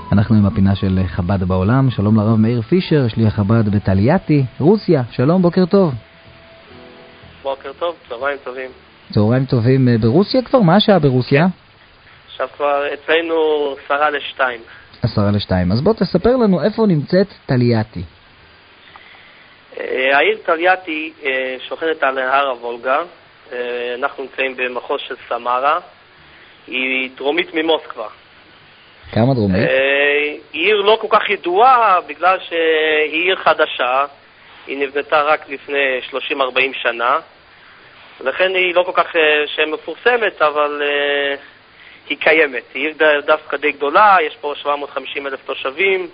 אנחנו עם הפינה של חב"ד בעולם. שלום לרב מאיר פישר, שליח חב"ד בטליאטי, רוסיה. שלום, בוקר טוב. בוקר טוב, צהריים טובים. צהריים טובים ברוסיה כבר? מה השעה ברוסיה? עכשיו כבר אצלנו 1:50. 1:50. אז בוא תספר לנו איפה נמצאת טליאטי. העיר טליאטי שוכנת על הר הוולגה. אנחנו נמצאים במחוז של סמרה. היא דרומית ממוסקבה. כמה דרומית? היא עיר לא כל כך ידועה בגלל שהיא עיר חדשה. היא נבנתה רק לפני 30-40 שנה. לכן היא לא כל כך מפורסמת, אבל היא קיימת. היא עיר דווקא די גדולה, יש פה 750,000 תושבים.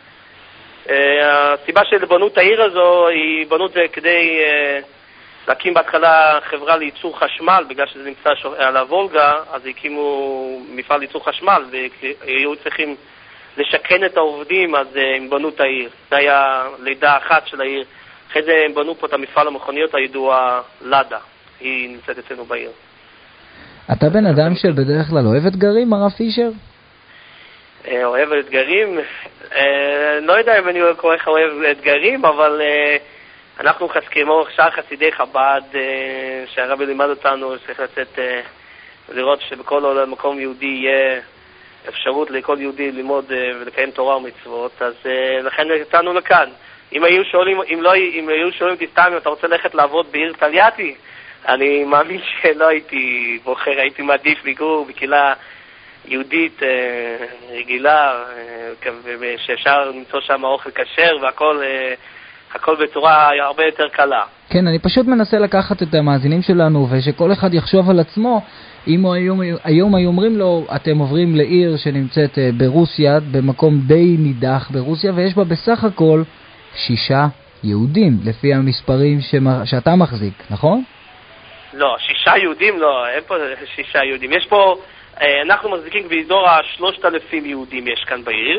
הסיבה של בנות העיר הזו היא בנות כדי להקים בהתחלה חברה לייצור חשמל, בגלל שזה נמצא על הוולגה, אז הקימו מפעל לייצור חשמל, והיו צריכים לשכן את העובדים, אז הם בנו את העיר. זה היה לידה אחת של העיר. אחרי זה הם בנו פה את המפעל המכוניות הידוע לדה. היא נמצאת אצלנו בעיר. אתה בן אדם שבדרך כלל אוהב אתגרים, הרב פישר? אוהב אתגרים? לא יודע אם אני כל כך אוהב אתגרים, אבל אנחנו כמו שאר חסידי חב"ד, שהרבי לימד אותנו, צריך לצאת לראות שבכל מקום יהודי יהיה אפשרות לכל יהודי ללמוד ולקיים תורה ומצוות, אז לכן יצאנו לכאן. אם היו שואלים אותי סתם אם אתה רוצה ללכת לעבוד בעיר טליאטי, אני מאמין שלא הייתי בוחר, הייתי מעדיף לגור בקהילה יהודית רגילה, שאפשר למצוא שם אוכל כשר והכל בצורה הרבה יותר קלה. כן, אני פשוט מנסה לקחת את המאזינים שלנו ושכל אחד יחשוב על עצמו. אם היום היו אומרים לו, אתם עוברים לעיר שנמצאת ברוסיה, במקום די נידח ברוסיה, ויש בה בסך הכל 6 יהודים, לפי המספרים שאתה מחזיק, נכון? לא, 6 יהודים לא, אין פה 6 יהודים. יש פה, אנחנו מחזיקים באזור 3,000 יהודים יש כאן בעיר.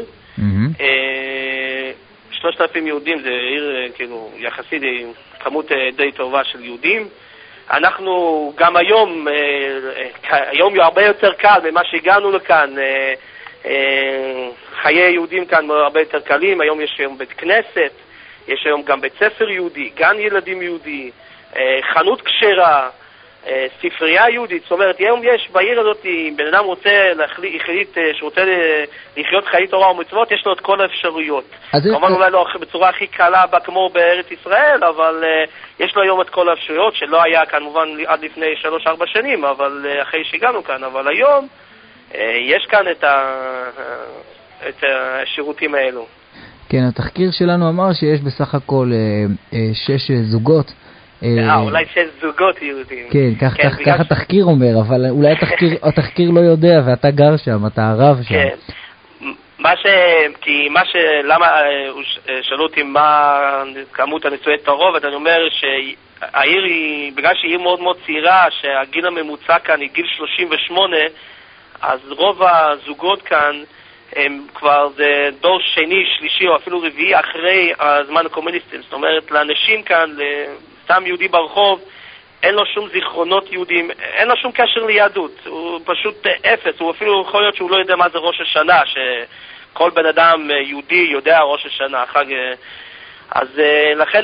3,000 יהודים זה עיר כאילו יחסית כמות די טובה של יהודים. אנחנו גם היום הרבה יותר קל ממה שהגענו לכאן. חיי יהודים כאן הרבה יותר קלים. היום יש היום בית כנסת, יש היום גם בית ספר יהודי, גן ילדים יהודי, חנות כשרה, ספרייה יהודית. זאת אומרת, היום יש בעיר הזאת, אם בן אדם רוצה להחליט שרוצה לחיות חיי תורה ומצוות, יש לו את כל האפשרויות. כמובן אולי לא בצורה הכי קלה כמו בארץ ישראל, אבל יש לו היום את כל האפשרויות, שלא היה כמובן עד לפני 3-4 שנים, אבל אחרי שהגענו כאן. אבל היום יש כאן את השירותים האלו. כן, התחקיר שלנו אמר שיש בסך הכל 6 זוגות. אולי 6 זוגות יהודים. כן, כך התחקיר אומר, אבל אולי התחקיר לא יודע, ואתה גר שם, אתה הרב שם. כן. למה שאלו אותי מה כמות הנישואי תערובת, אני אומר שהעיר היא, בגלל שהיא עיר מאוד מאוד צעירה, שהגיל הממוצע כאן היא גיל 38, אז רוב הזוגות כאן הם כבר זה דור שני, שלישי או אפילו רביעי אחרי הזמן הקומוניסטים. זאת אומרת, לאנשים כאן, סתם יהודי ברחוב, אין לו שום זיכרונות יהודים, אין לו שום קשר ליהדות, הוא פשוט אפס, הוא אפילו יכול להיות שהוא לא יודע מה זה ראש השנה, שכל בן אדם יהודי יודע ראש השנה, חג. אז לכן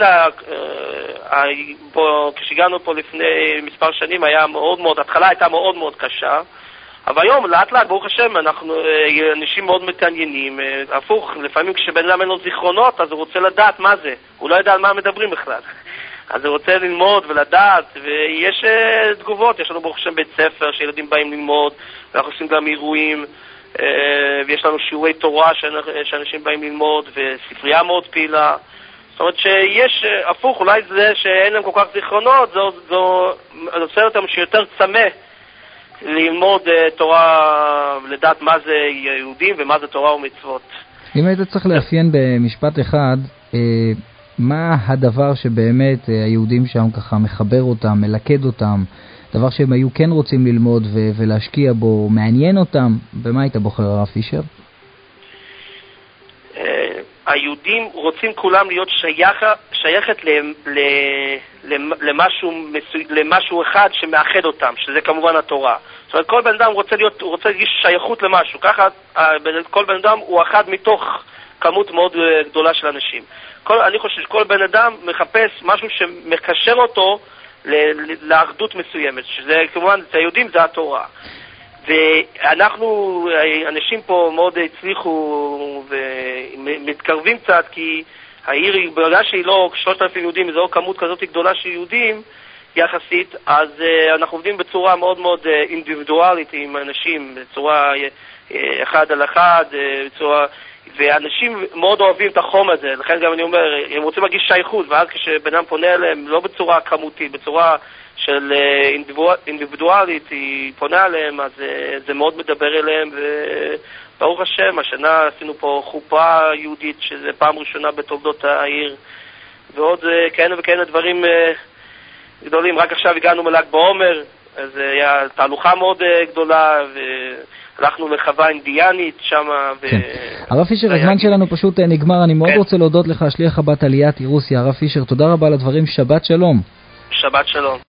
כשהגענו פה לפני מספר שנים היה מאוד מאוד, התחלה הייתה מאוד מאוד קשה, אבל היום לאט לאט ברוך השם אנחנו אנשים מאוד מתעניינים, הפוך, לפעמים כשבן אדם אין לו זיכרונות אז הוא רוצה לדעת מה זה, הוא לא יודע על מה מדברים בכלל. אז הוא רוצה ללמוד ולדעת, ויש תגובות, יש לנו ברוך השם בית ספר שילדים באים ללמוד, ואנחנו עושים גם אירועים, ויש לנו שיעורי תורה שאנשים באים ללמוד, וספרייה מאוד פעילה. זאת אומרת שיש, הפוך, אולי זה שאין להם כל כך זיכרונות, זה עושה אותם שיותר צמא ללמוד תורה, לדעת מה זה יהודים ומה זה תורה ומצוות. אם היית צריך לאפיין במשפט אחד, מה הדבר שבאמת היהודים שם ככה מחבר אותם, מלכד אותם, דבר שהם היו כן רוצים ללמוד ולהשקיע בו, מעניין אותם, במה היית בוחר הרב פישר? היהודים רוצים כולם להיות שייכת למשהו אחד שמאחד אותם, שזה כמובן התורה. זאת אומרת, כל בן אדם רוצה להגיש שייכות למשהו, ככה כל בן אדם הוא אחד מתוך כמות מאוד גדולה של אנשים. אני חושב שכל בן אדם מחפש משהו שמקשר אותו לאחדות מסוימת, שזה כמובן, את היהודים זה התורה. ואנחנו, אנשים פה מאוד הצליחו ומתקרבים קצת, כי העיר, ברגע שהיא לא 3,000 יהודים, זו כמות כזאת גדולה של יהודים יחסית, אז אנחנו עובדים בצורה מאוד מאוד אינדיבידואלית עם אנשים, בצורה אחד על אחד, ואנשים מאוד אוהבים את החום הזה, לכן גם אני אומר, הם רוצים להגיש שייכות, ואז כשבן אדם פונה אליהם, לא בצורה כמותית, בצורה של אינדיבידואלית, היא פונה אליהם, אז זה מאוד מדבר אליהם, וברוך השם, השנה עשינו פה חופה יהודית, שזה פעם ראשונה בתולדות העיר, ועוד כאלה וכאלה דברים גדולים. רק עכשיו הגענו מל"ג בעומר, אז היה תהלוכה מאוד גדולה, הלכנו לחווה אינדיאנית שם. כן. הרב פישר, הזמן שלנו פשוט נגמר, אני מאוד רוצה להודות לך, שליח חב"ד עליית רוסיה. הרב פישר, תודה רבה על הדברים, שבת שלום. שבת שלום.